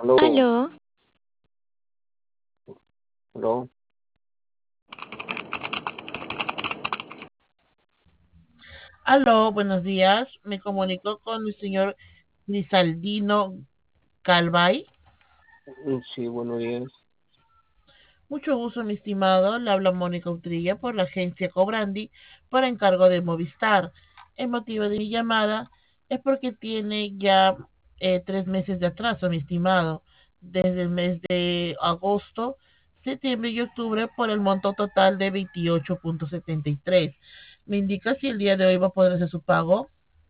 Aló, Aló, aló. Aló, buenos días. Me comunico con el señor Grisaldino Calvay. Sí, buenos días. Mucho gusto, mi estimado. Le habla Mónica Utrilla por la agencia Cobrandi por encargo de Movistar. El motivo de mi llamada es porque tiene ya 3 meses de atraso, mi estimado, desde el mes de agosto, septiembre y octubre por el monto total de 28.73. ¿Me indica si el día de hoy va a poder hacer su pago?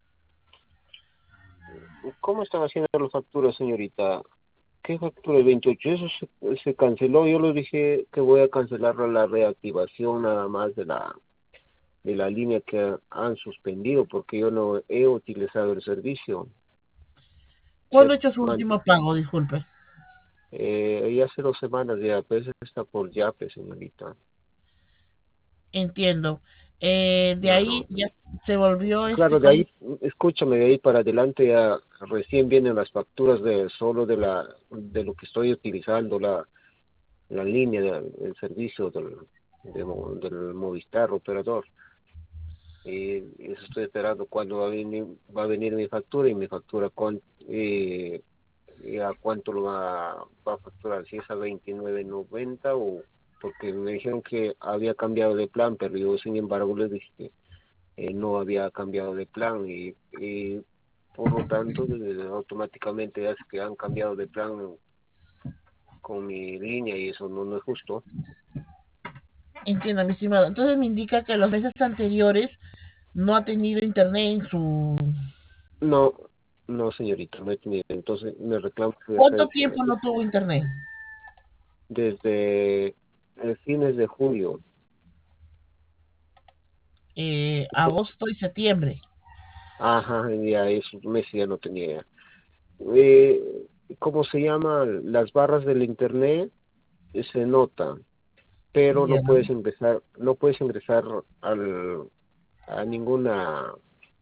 ¿Cómo están haciendo las facturas, señorita? ¿Qué factura de 28? Eso se canceló. Yo les dije que voy a cancelar la reactivación nada más de la línea que han suspendido porque yo no he utilizado el servicio. Se, ¿Cuándo ha hecho su man- último pago? Disculpe. ya hace 2 semanas ya, pues está por Yape, señorita. Entiendo. De ahí Claro. ya se volvió Claro, de con... ahí, escúchame, de ahí para adelante ya recién vienen las facturas de solo de lo que estoy utilizando, la línea del servicio del Movistar operador. Y eso estoy esperando cuándo va a venir mi factura y mi factura y a cuánto lo va a facturar, si es a 29.90 o porque me dijeron que había cambiado de plan, pero yo sin embargo les dije que no había cambiado de plan y por lo tanto automáticamente es que han cambiado de plan con mi línea y eso no es justo. Entiendo, mi estimado. Entonces me indica que los meses anteriores no ha tenido internet en su... No, no, señorita, no he tenido. Entonces me reclamo de esa ¿Cuánto hecho tiempo no tuvo internet? desde fines de julio. Agosto y septiembre. Ajá, ya esos meses ya no tenía. Eh, ¿Cómo se llama? Las barras del internet se nota, pero Ya. no puedes ingresar a ninguna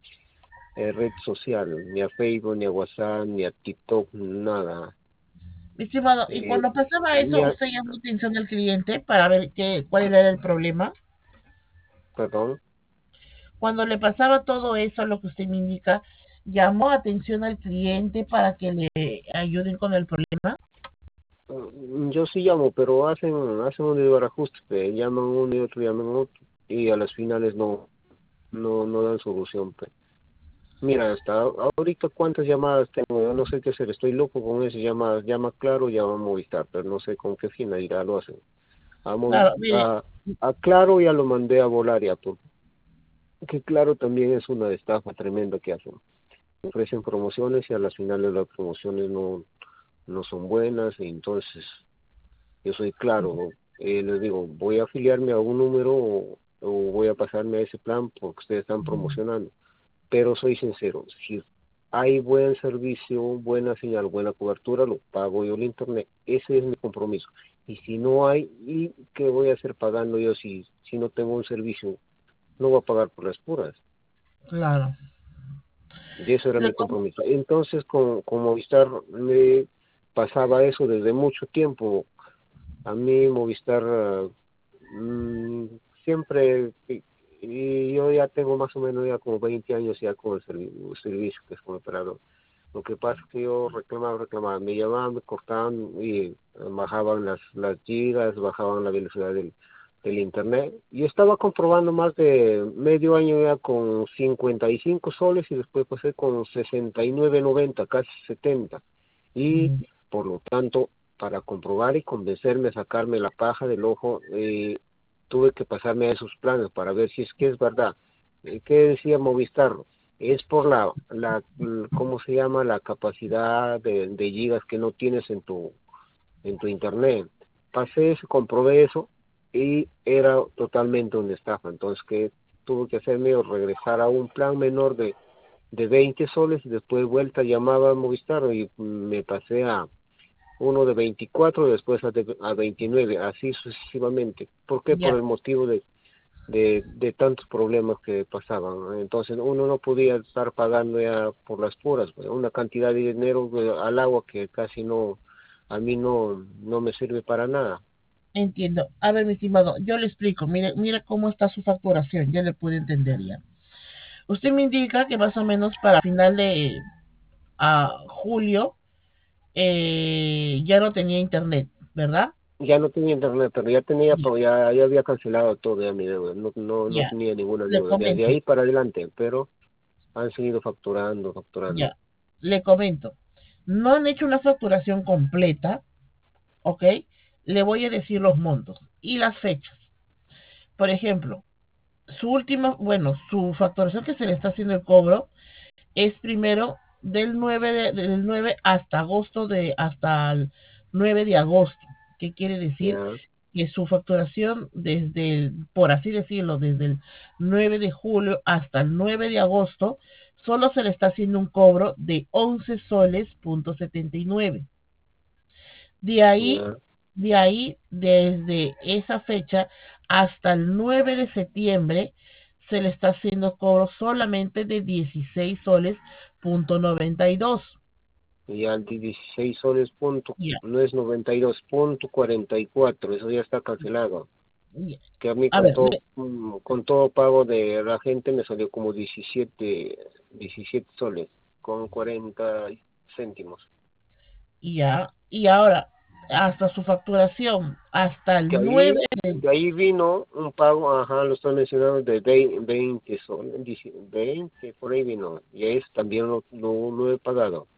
red social, ni a Facebook, ni a WhatsApp, ni a TikTok, nada. Mi estimado, y Eh, cuando pasaba ni eso, a- ¿usted llamó atención al cliente para ver cuál era el problema? Perdón. Cuando le pasaba todo eso, lo que usted me indica, ¿llamó atención al cliente para que le ayuden con el problema? Yo sí llamo, pero hacen un desbarajuste, llaman uno y otro, llaman otro, y a las finales no dan solución. Mira, hasta ahorita cuántas llamadas tengo, yo no sé qué hacer, estoy loco con esas llamadas, llama Claro, llama Movistar, pero no sé con qué finalidad lo hacen. A, Movi- Claro, mire, a Claro ya lo mandé a volar ya, porque Claro también es una estafa tremenda que hacen. Ofrecen promociones y a las finales las promociones no son buenas, y entonces yo soy Claro, les digo, voy a afiliarme a un número o voy a pasarme a ese plan porque ustedes están promocionando. Pero soy sincero, si hay buen servicio, buena señal, buena cobertura, lo pago yo el internet. Ese es mi compromiso. Y si no hay, ¿y qué voy a hacer pagando yo si no tengo un servicio? No voy a pagar por las puras. claro. Y eso era Le mi com- compromiso. Entonces, con Movistar me pasaba eso desde mucho tiempo. A mí Movistar mm, siempre, y yo ya tengo más o menos ya como 20 años ya con el servicio que es como operador. Lo que pasa es que yo reclamaba, me llamaban, me cortaban y bajaban las gigas, bajaban la velocidad del internet. Y estaba comprobando más de medio año ya con 55 soles y después pasé con 69.90, casi 70. Y por lo tanto, para comprobar y convencerme, sacarme la paja del ojo, tuve que pasarme a esos planes para ver si es que es verdad. ¿Qué decía Movistar? Es por ¿cómo se llama? La capacidad de gigas que no tienes en tu internet. Pasé eso, comprobé eso y era totalmente una estafa. Entonces, que tuve que hacerme o regresar a un plan menor de 20 soles y después vuelta llamaba a Movistar y me pasé a uno de 24, después a 29, así sucesivamente. ¿Por qué? Por ya, el motivo de tantos problemas que pasaban, ¿no? Entonces uno no podía estar pagando ya por las puras, pues, una cantidad de dinero al agua que casi a mí no me sirve para nada. Entiendo. A ver, mi estimado, yo le explico. Mire cómo está su facturación. Ya le pude entender ya. Usted me indica que más o menos para final de julio ya no tenía internet, ¿verdad? Ya no tenía internet, pero ya tenía, Ya, ya había cancelado todo ya mi deuda, no ya. tenía ninguna Le deuda, desde comento. ahí para adelante, pero han seguido facturando. Ya. Le comento. No han hecho una facturación completa, ¿ok? Le voy a decir los montos y las fechas. Por ejemplo, su última, bueno, su facturación que se le está haciendo el cobro es primero del 9 hasta hasta el 9 de agosto. ¿Qué quiere decir? Ya, Que su facturación por así decirlo, desde el 9 de julio hasta el 9 de agosto, solo se le está haciendo un cobro de 11 soles punto 79. De ahí, ya, desde esa fecha hasta el 9 de septiembre, se le está haciendo cobro solamente de 16 soles punto 92. ya el 16 soles punto, Ya, no es 92,44, eso ya está cancelado. ya. Que a mí A ver, con todo pago de la gente me salió como 17 soles con 40 céntimos. ya. Y ahora, hasta su facturación, hasta Que el ahí, 9 de... de ahí vino un pago, ajá, lo estoy mencionando, de 20 soles, 20, por ahí vino, y es también lo he pagado.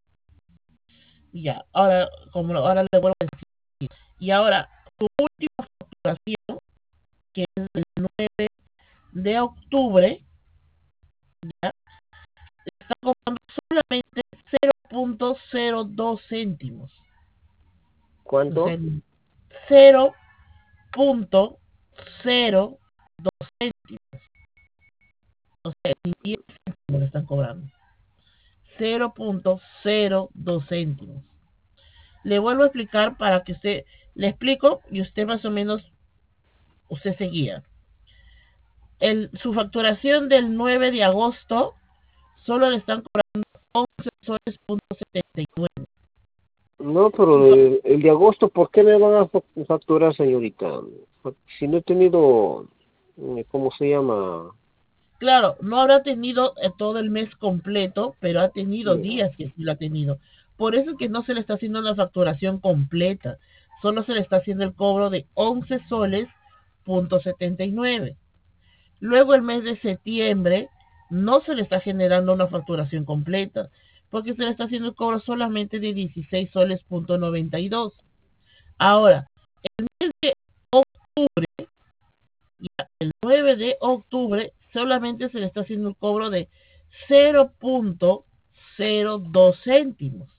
Ya, ahora, ahora le vuelvo a decir. Y ahora, su última facturación, que es el 9 de octubre, ya, está cobrando solamente 0.02 céntimos. O sea, ¿Cuánto? 0.02 céntimos. O sea, ni 10 céntimos le están cobrando. 0.02 céntimos. Le vuelvo a explicar para que usted, le explico y usted más o menos, usted seguía. Su facturación del 9 de agosto solo le están cobrando 11 soles punto 79. No, Su pero el de agosto, ¿por qué me van a facturar, señorita? Si no he tenido, ¿cómo se llama? Claro, no habrá tenido todo el mes completo, pero ha tenido Ya, días que sí lo ha tenido. Por eso es que no se le está haciendo una facturación completa, solo se le está haciendo el cobro de 11 soles punto 79. Luego el mes de septiembre no se le está generando una facturación completa, porque se le está haciendo el cobro solamente de 16 soles punto 92. Ahora, el 9 de octubre solamente se le está haciendo un cobro de 0.02 céntimos.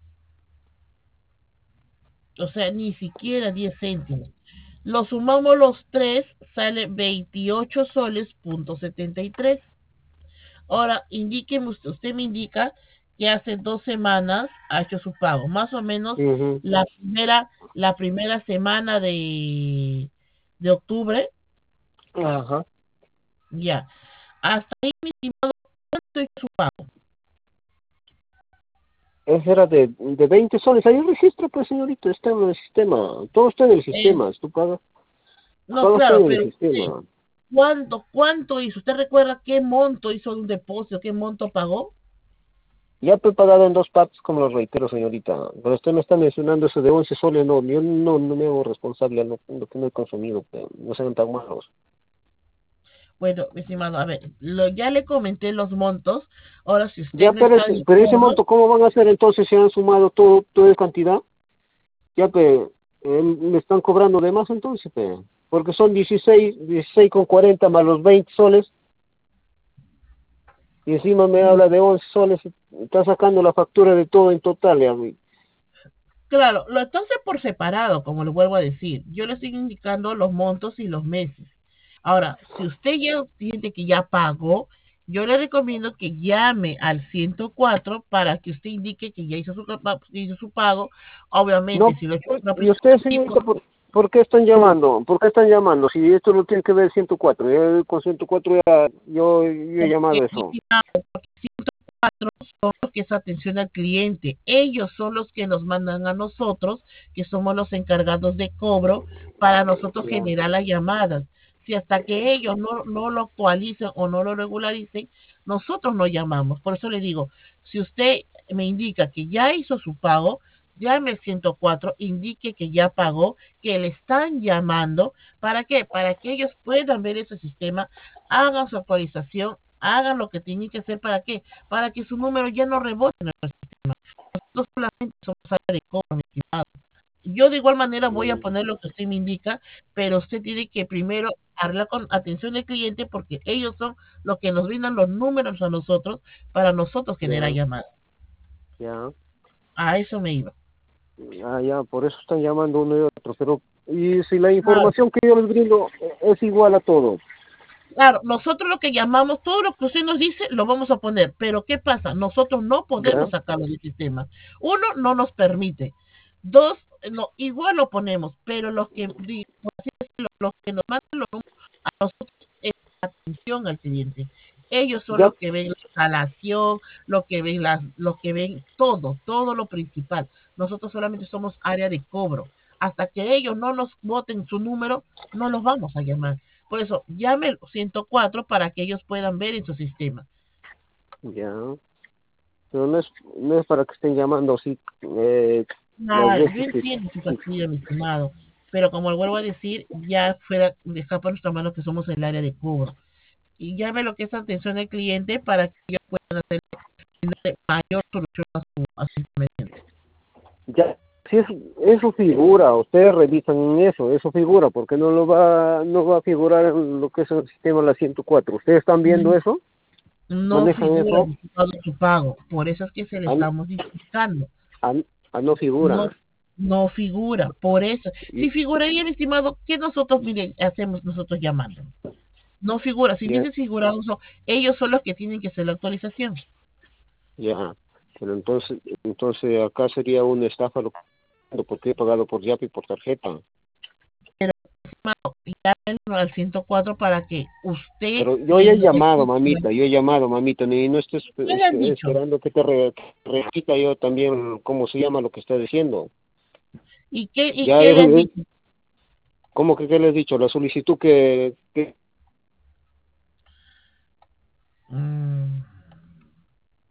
O sea, ni siquiera 10 céntimos. Lo sumamos los tres, sale 28 soles punto 73. Ahora, indíqueme usted me indica que hace 2 semanas ha hecho su pago. Más o menos ujú, la primera semana de octubre, ajá. ya. Hasta ahí, mi estimado, ¿cuánto hizo su pago? Ese era de 20 soles. Ahí el registro, pues, señorita, está en el sistema. Todo está en el Eh, sistema. no, Todo está claro, en el pero usted, sistema. ¿cuánto hizo? ¿Usted recuerda qué monto hizo de un depósito? ¿Qué monto pagó? Ya he pagado en dos partes, como lo reitero, señorita. Pero usted me está mencionando eso de 11 soles. No, yo no me hago responsable de lo que no he consumido. Pues, no sean tan malos. Bueno, mi estimado, a ver, ya le comenté los montos. Ahora, si usted Ya, no está de pero ese acuerdo, monto, ¿cómo van a hacer entonces si han sumado toda esa cantidad? Ya, me están cobrando de más entonces, porque son 16,40 más los 20 soles, y encima me habla de 11 soles, está sacando la factura de todo en total, ya, claro, lo entonces por separado, como le vuelvo a decir. Yo le estoy indicando los montos y los meses. Ahora, si usted ya siente que ya pagó, yo le recomiendo que llame al 104 para que usted indique que ya hizo su pago. Obviamente, No, si lo ha hecho por y ustedes, aplicativo, señorita, ¿por qué están llamando? ¿Por qué están llamando? Si esto no tiene que ver 104, con 104 ya, yo he porque llamado eso. son los que es atención al cliente. Ellos son los que nos mandan a nosotros, que somos los encargados de cobro, para nosotros Ya, generar las llamadas. Si hasta que ellos no lo actualicen o no lo regularicen, nosotros no llamamos. Por eso le digo, si usted me indica que ya hizo su pago, llame al 104, indique que ya pagó, que le están llamando. ¿Para qué? Para que ellos puedan ver ese sistema, hagan su actualización, hagan lo que tienen que hacer. ¿Para qué? Para que su número ya no rebote en el sistema. Nosotros solamente somos área de cobro, mi estimado. Yo de igual manera voy a mm, poner lo que usted me indica, pero usted tiene que primero hablar con atención del cliente porque ellos son los que nos brindan los números a nosotros para nosotros generar ya, llamadas. ya. A eso me iba. Ah, ya, por eso están llamando uno y otro, pero y si la Claro, información que yo les brindo es igual a todo, claro, nosotros lo que llamamos, todo lo que usted nos dice, lo vamos a poner. Pero ¿qué pasa? Nosotros no ¿ya? podemos sacarlo del sistema. Uno, no nos permite. Dos, no, igual lo ponemos, pero por así decirlo, los que nos mandan los números a nosotros es atención al cliente. Ellos son Ya, los que ven la instalación, lo que ven lo que ven todo, todo lo principal. Nosotros solamente somos área de cobro. Hasta que ellos no nos voten su número, no los vamos a llamar. Por eso, llame al 104 para que ellos puedan ver en su sistema. ya, pero no es para que estén llamando así las Claro, yo veces que... entiendo su fastidio, mi estimado, pero como le vuelvo a decir, ya fuera de escapa nuestra mano que somos el área de cobro. Y llame lo que es atención al cliente para que ellos puedan hacer mayor solución a su inconveniente. Ya, si eso figura, ustedes revisan eso figura, porque no va a figurar en lo que es el sistema de la 104. ¿Ustedes están viendo eso? No ¿Manejan figura, eso? mi estimado, su pago. Por eso es que se le Ah, estamos indicando. ah, ah, no No, figura. no figura. Por eso, Y, si figuraría, mi estimado, ¿qué nosotros, mire, hacemos nosotros llamando? No figura. Si ya, hubiese figurado eso, ellos son los que tienen que hacer la actualización. ya. Pero entonces acá sería una estafa porque he pagado por Yapi por tarjeta. Pero, estimado, llámenlo al 104 para que usted Pero yo ya he y los llamado, equipos, mamita, yo he llamado, mamita, y no estés ¿qué le han dicho? esperando que te repita yo también cómo se llama lo que está diciendo. ¿Y Ya, qué le han dicho? ¿cómo que qué le he dicho? La solicitud que